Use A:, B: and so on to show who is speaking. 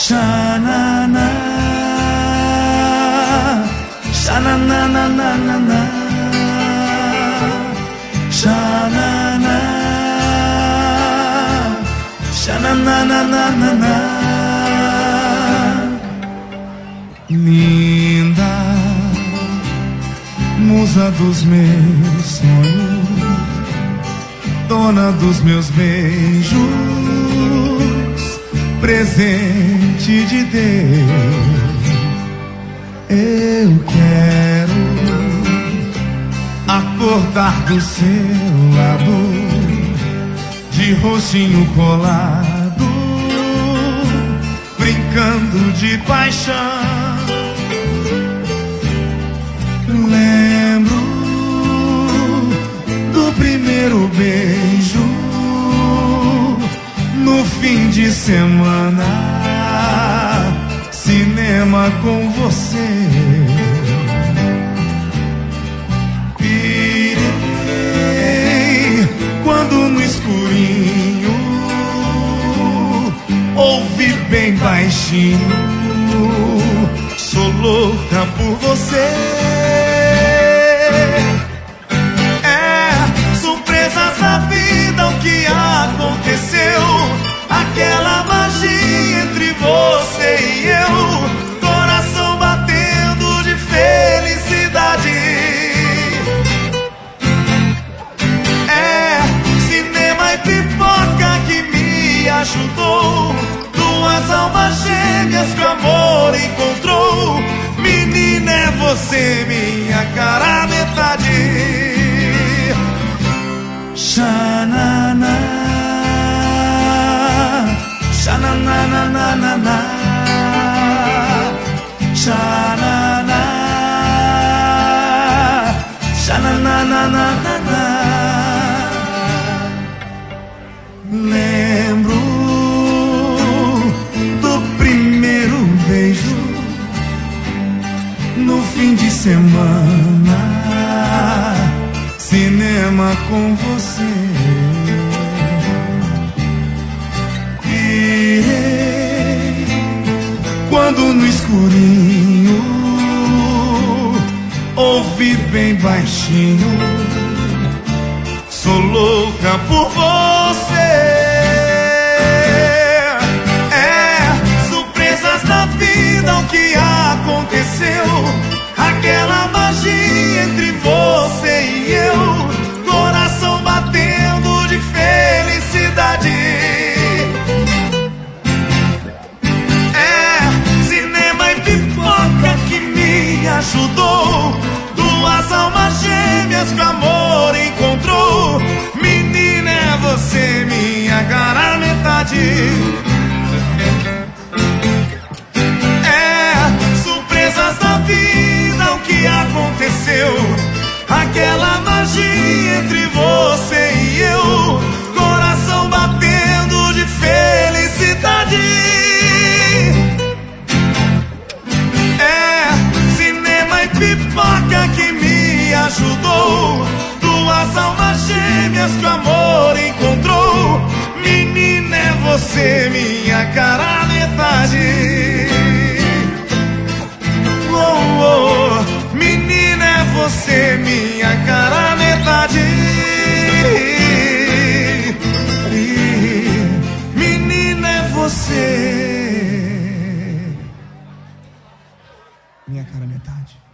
A: Xanana, xananananana, xanana, xananananana. Linda, musa dos meus sonhos, dona dos meus beijos, presente de Deus. Eu quero acordar do seu lado, de rostinho colado, brincando de paixão. Lembro do primeiro beijo no fim de semana, cinema com você. Pirei quando no escurinho ouvi bem baixinho: sou louca por você. Surpresas da vida, o que aconteceu, aquela magia entre você e eu, coração batendo de felicidade. Cinema e pipoca que me ajudou, duas almas gêmeas que o amor encontrou. Menina, é você minha cara metade. Xanana, xananananana, xanana, xananananana. Lembro do primeiro beijo no fim de semana, cinema com você. Pirei quando no escurinho ouvi bem baixinho: sou louca por você. Surpresas da vida, o que aconteceu, aquela magia entre você e eu, coração batendo de felicidade. Cinema e pipoca que me ajudou, duas almas gêmeas que o amor encontrou. Menina, é você minha cara metade. Surpresas da vida, o que aconteceu, aquela magia entre você e eu, coração batendo de felicidade. Cinema e pipoca que me ajudou, duas almas gêmeas que o amor encontrou. Menina, é você minha cara metade. Menina, é você minha cara metade. Menina, é você minha cara metade.